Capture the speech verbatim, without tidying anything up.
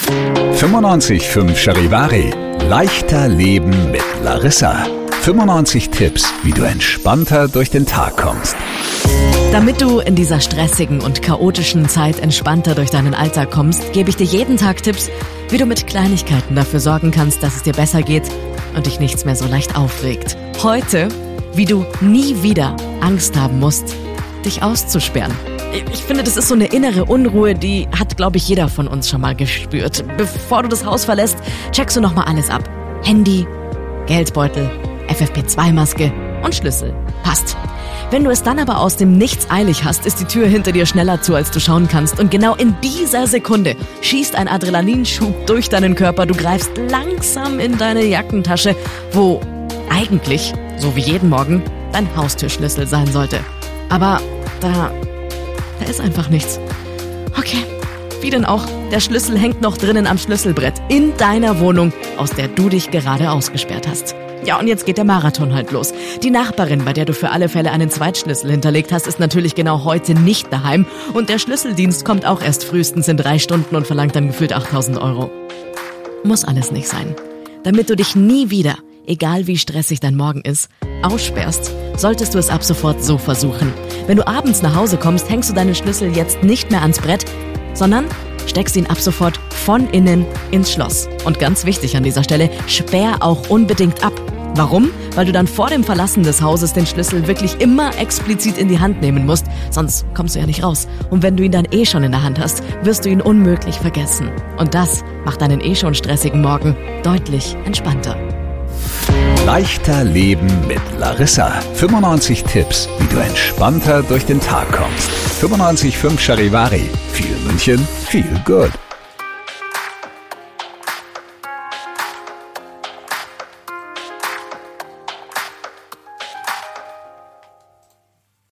fünfundneunzig Komma fünf Charivari. Leichter Leben mit Larissa. fünfundneunzig Tipps, wie du entspannter durch den Tag kommst. Damit du in dieser stressigen und chaotischen Zeit entspannter durch deinen Alltag kommst, gebe ich dir jeden Tag Tipps, wie du mit Kleinigkeiten dafür sorgen kannst, dass es dir besser geht und dich nichts mehr so leicht aufregt. Heute, wie du nie wieder Angst haben musst, dich auszusperren. Ich finde, das ist so eine innere Unruhe, die hat, glaube ich, jeder von uns schon mal gespürt. Bevor du das Haus verlässt, checkst du nochmal alles ab. Handy, Geldbeutel, F F P zwei Maske und Schlüssel. Passt. Wenn du es dann aber aus dem Nichts eilig hast, ist die Tür hinter dir schneller zu, als du schauen kannst. Und genau in dieser Sekunde schießt ein Adrenalinschub durch deinen Körper. Du greifst langsam in deine Jackentasche, wo eigentlich, so wie jeden Morgen, dein Haustürschlüssel sein sollte. Aber da, da ist einfach nichts. Okay, wie denn auch? Der Schlüssel hängt noch drinnen am Schlüsselbrett in deiner Wohnung, aus der du dich gerade ausgesperrt hast. Ja, und jetzt geht der Marathon halt los. Die Nachbarin, bei der du für alle Fälle einen Zweitschlüssel hinterlegt hast, ist natürlich genau heute nicht daheim. Und der Schlüsseldienst kommt auch erst frühestens in drei Stunden und verlangt dann gefühlt achttausend Euro. Muss alles nicht sein. Damit du dich nie wieder, egal wie stressig dein Morgen ist, aussperrst, solltest du es ab sofort so versuchen. Wenn du abends nach Hause kommst, hängst du deinen Schlüssel jetzt nicht mehr ans Brett, sondern steckst ihn ab sofort von innen ins Schloss. Und ganz wichtig an dieser Stelle, sperr auch unbedingt ab. Warum? Weil du dann vor dem Verlassen des Hauses den Schlüssel wirklich immer explizit in die Hand nehmen musst, sonst kommst du ja nicht raus. Und wenn du ihn dann eh schon in der Hand hast, wirst du ihn unmöglich vergessen. Und das macht deinen eh schon stressigen Morgen deutlich entspannter. Leichter Leben mit Larissa. fünfundneunzig Tipps, wie du entspannter durch den Tag kommst. fünfundneunzig Komma fünf Charivari. Viel München, viel Good.